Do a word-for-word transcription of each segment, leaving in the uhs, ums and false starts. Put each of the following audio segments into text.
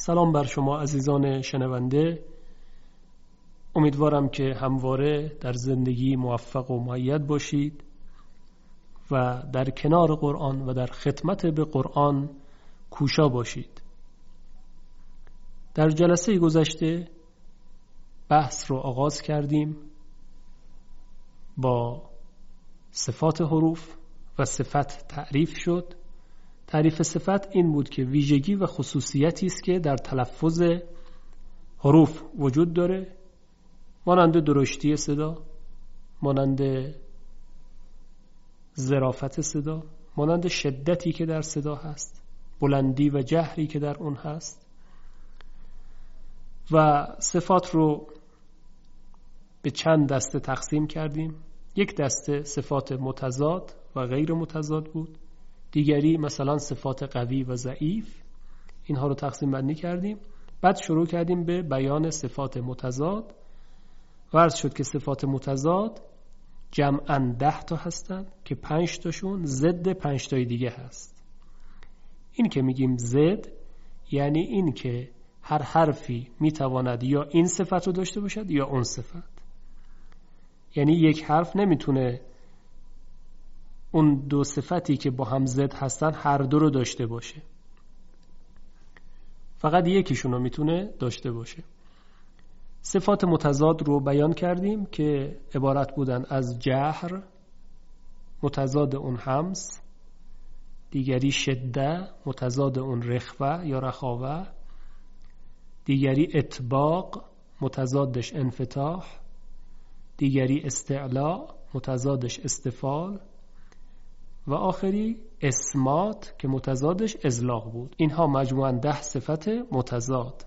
سلام بر شما عزیزان شنونده. امیدوارم که همواره در زندگی موفق و مؤید باشید و در کنار قرآن و در خدمت به قرآن کوشا باشید. در جلسه گذشته بحث رو آغاز کردیم با صفات حروف و صفت تعریف شد. تعریف صفت این بود که ویژگی و خصوصیتی است که در تلفظ حروف وجود داره، مانند درشتی صدا، مانند ظرافت صدا، مانند شدتی که در صدا هست، بلندی و جهری که در اون هست. و صفات رو به چند دسته تقسیم کردیم. یک دسته صفات متضاد و غیر متضاد بود، دیگری مثلا صفات قوی و ضعیف. اینها رو تقسیم بندی کردیم. بعد شروع کردیم به بیان صفات متضاد و عرض شد که صفات متضاد جمعاً ده تا هستن که پنج تاشون ضد پنج تای دیگه هست. این که میگیم ضد یعنی این که هر حرفی میتواند یا این صفت رو داشته باشد یا اون صفت. یعنی یک حرف نمیتونه اون دو صفتی که با هم ضد هستن هر دو رو داشته باشه، فقط یکیشون رو میتونه داشته باشه. صفات متضاد رو بیان کردیم که عبارت بودن از جهر، متضاد اون همس، دیگری شده، متضاد اون رخوه یا رخاوه، دیگری اطباق، متضادش انفتاح، دیگری استعلاء، متضادش استفال، و آخری اسمات که متضادش ازلاق بود. اینها مجموعاً ده صفت متضاد.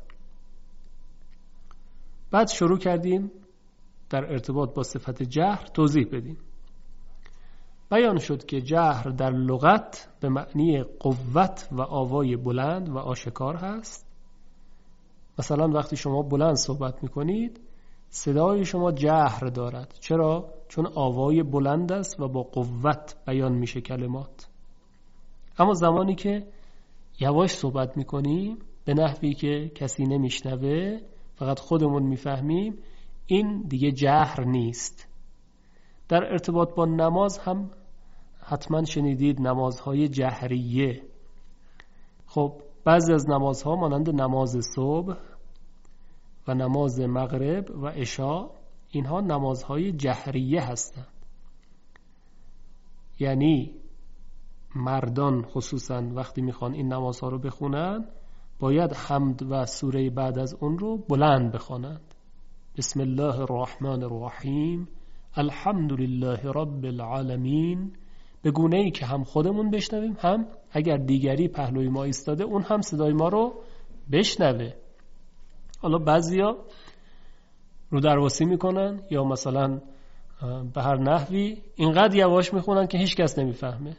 بعد شروع کردیم در ارتباط با صفت جهر توضیح بدیم. بیان شد که جهر در لغت به معنی قوت و آوای بلند و آشکار هست. مثلا وقتی شما بلند صحبت میکنید صدای شما جهر دارد. چرا؟ چون آوای بلند است و با قوت بیان میشه کلمات. اما زمانی که یواش صحبت میکنیم به نحوی که کسی نمیشنوه، فقط خودمون میفهمیم، این دیگه جهر نیست. در ارتباط با نماز هم حتما شنیدید نمازهای جهریه. خب بعضی از نمازها مانند نماز صبح و نماز مغرب و عشاء، اینها نمازهای جهریه هستند. یعنی مردان خصوصا وقتی میخوان این نمازها رو بخونن باید حمد و سوره بعد از اون رو بلند بخوانند. بسم الله الرحمن الرحیم، الحمد لله رب العالمین، به گونه ای که هم خودمون بشنویم، هم اگر دیگری پهلوی ما ایستاده اون هم صدای ما رو بشنوه. حالا بعضیا رو درواسی میکنن یا مثلا به هر نحوی اینقدر یواش میخونن که هیچ کس نمیفهمه،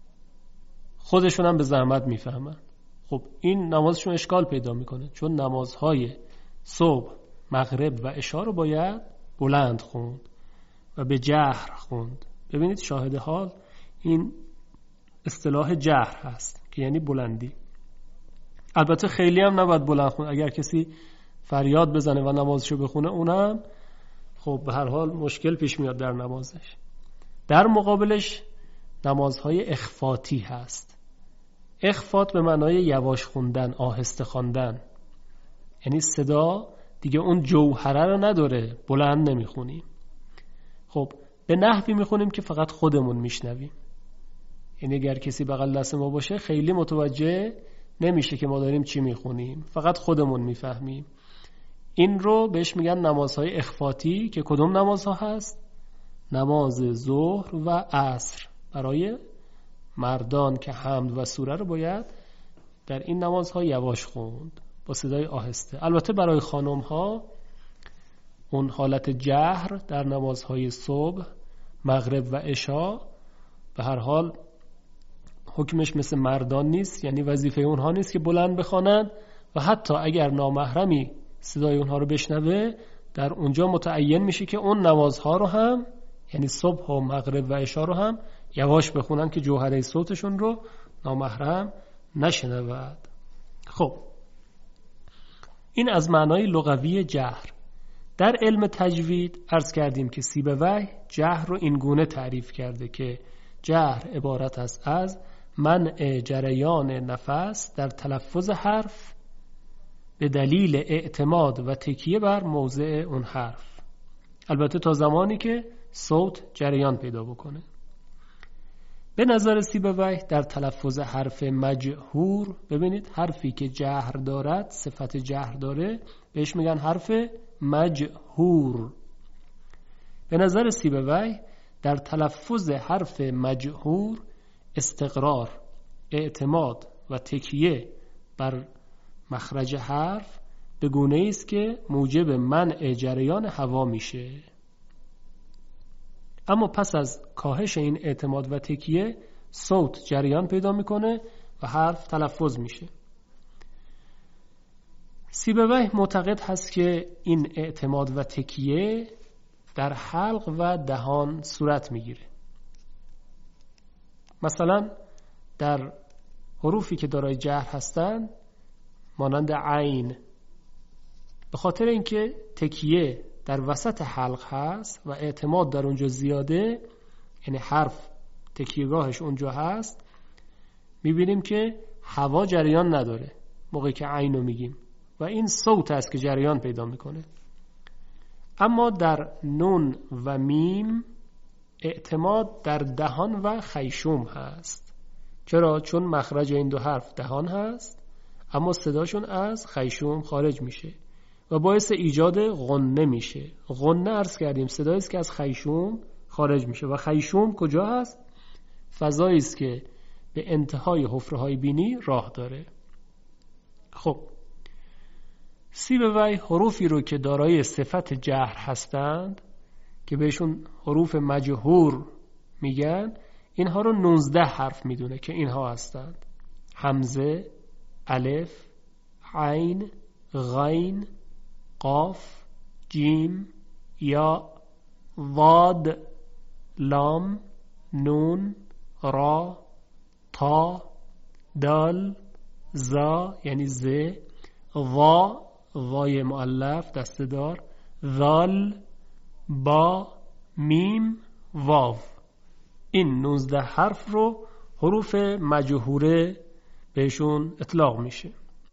خودشون هم به زحمت میفهمن. خب این نمازشون اشکال پیدا میکنه، چون نمازهای صبح، مغرب و عشاء رو باید بلند خوند و به جهر خوند. ببینید شاهد حال این اصطلاح جهر هست که یعنی بلندی. البته خیلی هم نباید بلند خوند. اگر کسی فریاد بزنه و نمازشو بخونه اونم خب به هر حال مشکل پیش میاد در نمازش. در مقابلش نمازهای اخفاتی هست. اخفات به معنای یواش خوندن، آهسته خواندن. یعنی صدا دیگه اون جوهره رو نداره، بلند نمیخونیم. خب به نحوی میخونیم که فقط خودمون میشنویم. یعنی اگر کسی بغل دست ما باشه خیلی متوجه نمیشه که ما داریم چی میخونیم، فقط خودمون میفهمیم. این رو بهش میگن نمازهای اخفاتی که کدوم نمازها هست؟ نماز ظهر و عصر. برای مردان که حمد و سوره رو باید در این نمازها یواش خوند با صدای آهسته. البته برای خانم ها اون حالت جهر در نمازهای صبح، مغرب و عشاء به هر حال حکمش مثل مردان نیست. یعنی وظیفه اونها نیست که بلند بخوانند و حتی اگر نامحرمی صدای اونها رو بشنوه در اونجا متعین میشه که اون نمازها رو هم، یعنی صبح و مغرب و عشاء رو هم یواش بخونن که جوهره صوتشون رو نامحرم نشنود. خب این از معنای لغوی جهر. در علم تجوید عرض کردیم که سیبویه جهر رو این گونه تعریف کرده که جهر عبارت است از منع جریان نفس در تلفظ حرف به دلیل اعتماد و تکیه بر موضع اون حرف، البته تا زمانی که صوت جریان پیدا بکنه. به نظر سیبویه در تلفظ حرف مجهور، ببینید حرفی که جهر دارد، صفت جهر داره، بهش میگن حرف مجهور. به نظر سیبویه در تلفظ حرف مجهور استقرار، اعتماد و تکیه بر مخرج حرف به گونه‌ای است که موجب منع جریان هوا میشه. اما پس از کاهش این اعتماد و تکیه صوت جریان پیدا میکنه و حرف تلفظ میشه. سیبویه معتقد هست که این اعتماد و تکیه در حلق و دهان صورت میگیره. مثلا در حروفی که دارای جهر هستند مانند عین، به خاطر اینکه تکیه در وسط حلق هست و اعتماد در اونجا زیاده، یعنی حرف تکیهگاهش اونجا هست، میبینیم که هوا جریان نداره موقعی که عین رو میگیم و این صوت است که جریان پیدا میکنه. اما در نون و میم اعتماد در دهان و خیشوم هست. چرا؟ چون مخرج این دو حرف دهان هست اما صداشون از خیشوم خارج میشه و باعث ایجاد غنه میشه. غنه عرض کردیم صدایی است که از خیشوم خارج میشه و خیشوم کجا هست؟ فضایی است که به انتهای حفره‌های بینی راه داره. خب سیبویه حروفی رو که دارای صفت جهر هستند که بهشون حروف مجهور میگن، اینها رو نوزده حرف میدونه که اینها هستند: همزه، الف، عین، غین، قاف، جیم، یا، ضاد، لام، نون، را، تا، دال، زا یعنی ز، وا، وای مؤلف دسته دار، ذال، با، میم، واو. این نوزده حرف رو حروف مجهوره بهشون اطلاق میشه.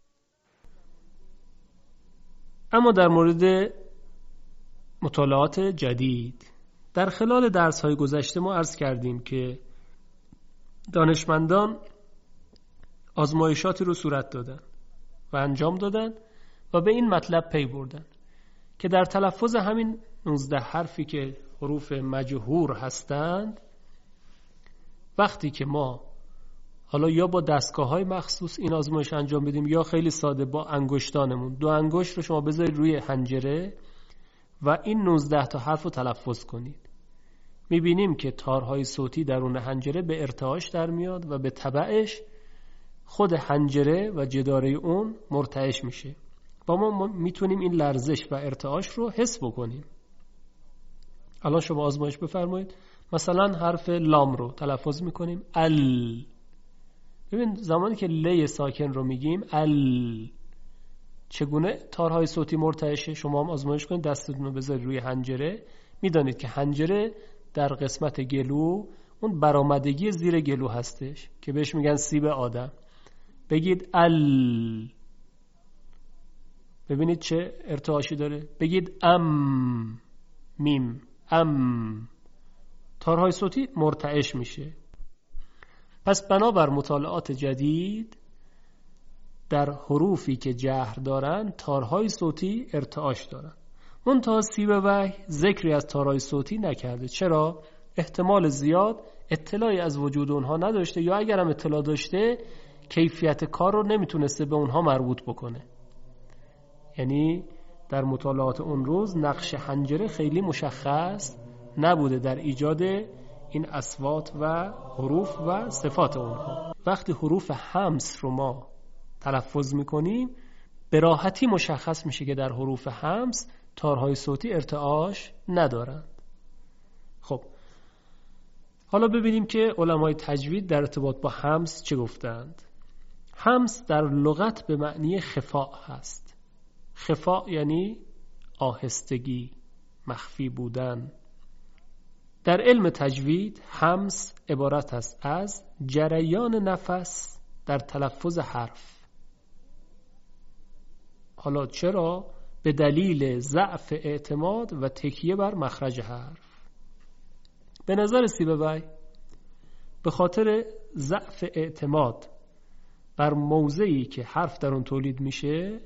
اما در مورد مطالعات جدید، در خلال درس‌های گذشته ما عرض کردیم که دانشمندان آزمایشاتی رو صورت دادن و انجام دادن و به این مطلب پی بردن که در تلفظ همین نوزده حرفی که حروف مجهور هستند، وقتی که ما حالا یا با دستگاه‌های مخصوص این آزمایش انجام بدیم یا خیلی ساده با انگشتانمون، دو انگشت رو شما بذارید روی حنجره و این نوزده تا حرف رو تلفظ کنید، میبینیم که تارهای صوتی درون حنجره به ارتعاش در میاد و به تبعش خود حنجره و جداره اون مرتعش میشه و ما میتونیم این لرزش و ارتعاش رو حس بکنیم. الان شما آزمایش بفرمایید، مثلا حرف لام رو تلفظ میکنیم ال. ببین زمانی که ل ساکن رو میگیم ال، چگونه تارهای صوتی مرتعشه؟ شما هم آزمایش کنید، دستتون رو بذارید روی حنجره، میدانید که حنجره در قسمت گلو اون برآمدگی زیر گلو هستش که بهش میگن سیب آدم. بگید ال، ببینید چه ارتعاشی داره. بگید ام، میم، ام، تارهای صوتی مرتعش میشه. پس بنابر مطالعات جدید در حروفی که جهر دارن تارهای صوتی ارتعاش دارن. منتها سیبویه ذکری از تارهای صوتی نکرده. چرا؟ احتمال زیاد اطلاعی از وجود اونها نداشته، یا اگر هم اطلاع داشته کیفیت کار رو نمیتونسته به اونها مربوط بکنه. یعنی در مطالعات اون روز نقش حنجره خیلی مشخص نبوده در ایجاد این اصوات و حروف و صفات اونها. وقتی حروف همس رو ما تلفظ میکنیم به راحتی مشخص میشه که در حروف همس تارهای صوتی ارتعاش ندارند. خب حالا ببینیم که علمای تجوید در ارتباط با همس چه گفتند. همس در لغت به معنی خفاء هست. خفا یعنی آهستگی، مخفی بودن. در علم تجوید همس عبارت است از جریان نفس در تلفظ حرف. حالا چرا؟ به دلیل ضعف اعتماد و تکیه بر مخرج حرف. به نظر سیبوی به خاطر ضعف اعتماد بر موضعی که حرف در اون تولید میشه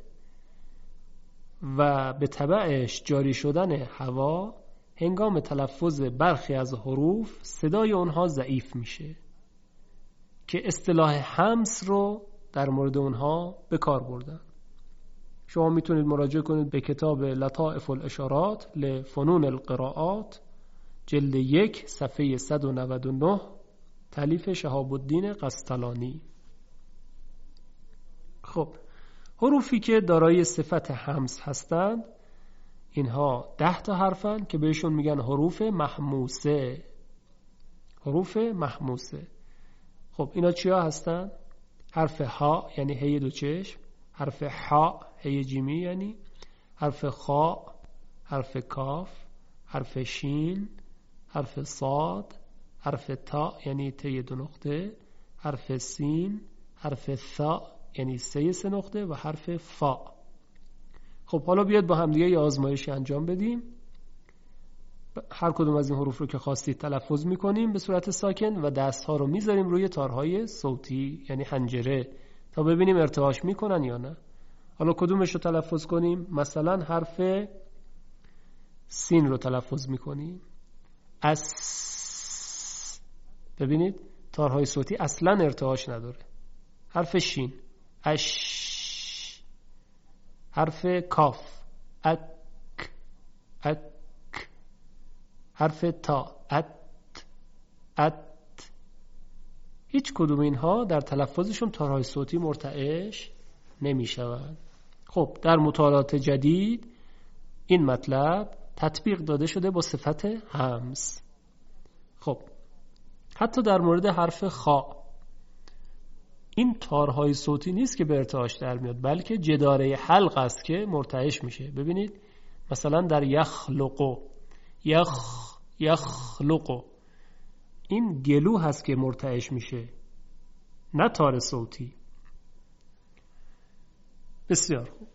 و به تبعش جاری شدن هوا، هنگام تلفظ برخی از حروف صدای اونها ضعیف میشه که اصطلاح همس رو در مورد اونها به کار بردن. شما میتونید مراجعه کنید به کتاب لطائف الاشارات لفنون القراءات جلد یک صفحه صد و نود و نه تالیف شهاب الدین قسطلانی. خب حروفی که دارای صفت همس هستند اینها ده تا حرفن که بهشون میگن حروف محموسه. حروف محموسه. خب اینا چیا هستن؟ حرف ها یعنی هی دو چشم، حرف حا هی جیمی یعنی، حرف خا، حرف کاف، حرف شین، حرف صاد، حرف تا یعنی تی دو نقطه، حرف سین، حرف ثا یعنی سه سه نقطه و حرف فا. خب حالا بیاد با هم دیگه یه آزمایشی انجام بدیم. هر کدوم از این حروف رو که خواستید تلفظ میکنیم به صورت ساکن و دست ها رو میذاریم روی تارهای صوتی یعنی حنجره تا ببینیم ارتعاش میکنن یا نه. حالا کدومش رو تلفظ کنیم؟ مثلا حرف سین رو تلفظ میکنیم. اس. ببینید تارهای صوتی اصلا ارتعاش نداره. حرف شین اش. حرف کاف اک اک. حرف تا ات ات. هیچ کدوم اینها در تلفظشون تارهای صوتی مرتعش نمی شوند. خب در مطالعات جدید این مطلب تطبیق داده شده با صفت همس. خب حتی در مورد حرف خا این تارهای صوتی نیست که به ارتعاش در میاد، بلکه جداره حلق است که مرتعش میشه. ببینید مثلا در یخلقو یخ یخلقو این گلو هست که مرتعش میشه نه تار صوتی. بسیار خوب.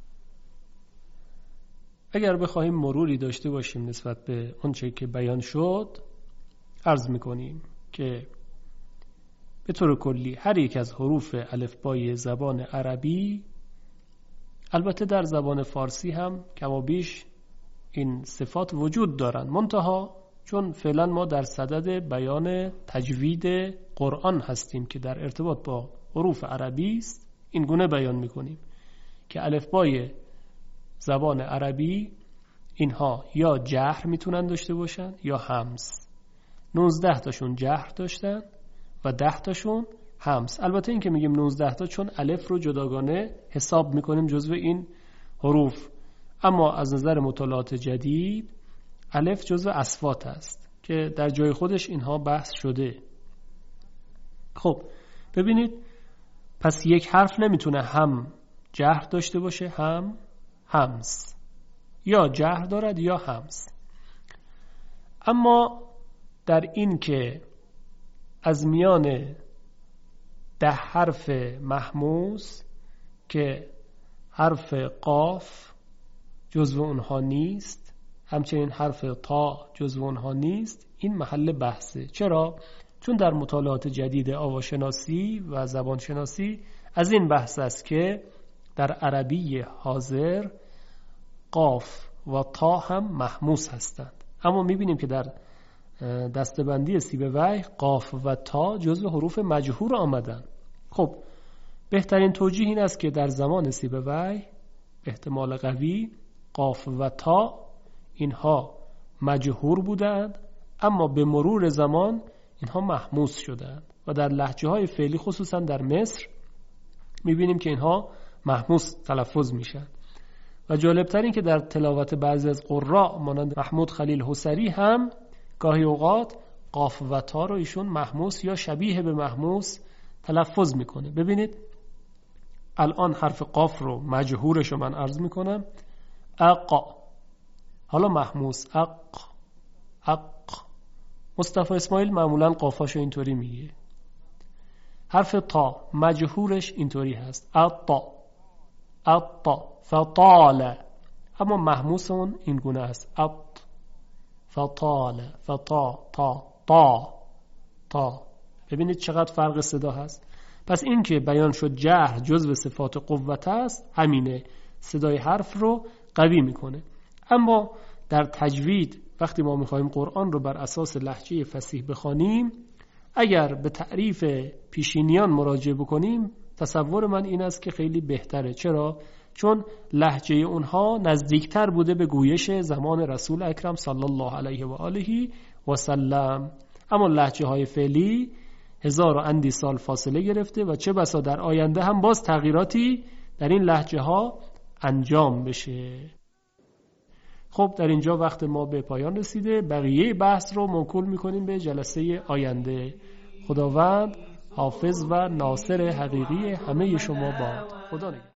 اگر بخواهیم مروری داشته باشیم نسبت به آنچه که بیان شد، عرض میکنیم که به طور کلی هر یک از حروف الفبای زبان عربی، البته در زبان فارسی هم کما بیش این صفات وجود دارن، منتها چون فعلا ما در صدد بیان تجوید قرآن هستیم که در ارتباط با حروف عربی است، این گونه بیان میکنیم که الفبای زبان عربی اینها یا جهر میتونن داشته باشن یا همس. نوزده تاشون جهر داشتن و ده تاشون همس. البته این که میگیم نوزده تا چون الف رو جداگانه حساب میکنیم جزو این حروف، اما از نظر مطالعات جدید الف جزو اصوات است که در جای خودش اینها بحث شده. خب ببینید پس یک حرف نمیتونه هم جهر داشته باشه هم همس، یا جهر دارد یا همس. اما در این که از میان ده حرف محموس که حرف قاف جزو اونها نیست، همچنین حرف تا جزو اونها نیست، این محل بحثه. چرا؟ چون در مطالعات جدید آواشناسی و زبانشناسی از این بحث است که در عربی حاضر قاف و تا هم محموس هستند، اما میبینیم که در دستبندی سیبوی قاف و تا جزو حروف مجهور آمدن. خب بهترین توجیه این است که در زمان سیبوی احتمال قوی قاف و تا اینها مجهور بودند، اما به مرور زمان اینها محموس شدند و در لهجه های فعلی خصوصا در مصر میبینیم که اینها محموس تلفظ میشن. و جالبتر این که در تلاوت بعضی از قراء مانند محمود خلیل حسری هم گاهی اوقات قاف و تا رو ایشون محموس یا شبیه به محموس تلفظ میکنه. ببینید الان حرف قاف رو مجهورش رو من عرض میکنم اق. حالا محموس اق اق. مصطفی اسماعیل معمولا قافاشو اینطوری میگه. حرف تا مجهورش اینطوری هست اطا اطا فطال، اما محموس اون این گونه است اط فطال فطا تا تا تا. ببینید چقدر فرق صدا هست. پس این که بیان شد جهر جزو صفات قوت است، همینه صدای حرف رو قوی میکنه. اما در تجوید وقتی ما میخوایم قرآن رو بر اساس لهجه فصیح بخوانیم، اگر به تعریف پیشینیان مراجعه بکنیم، تصور من این است که خیلی بهتره. چرا؟ چون لهجه اونها نزدیکتر بوده به گویش زمان رسول اکرم صلی الله علیه و آله و سلم. اما لهجه های فعلی هزار و اندی سال فاصله گرفته و چه بسا در آینده هم باز تغییراتی در این لهجه ها انجام بشه. خب در اینجا وقت ما به پایان رسیده. بقیه بحث رو موکول میکنیم به جلسه آینده. خداوند حافظ و ناصر حقیقی همه شما باد. خدا نگهدار.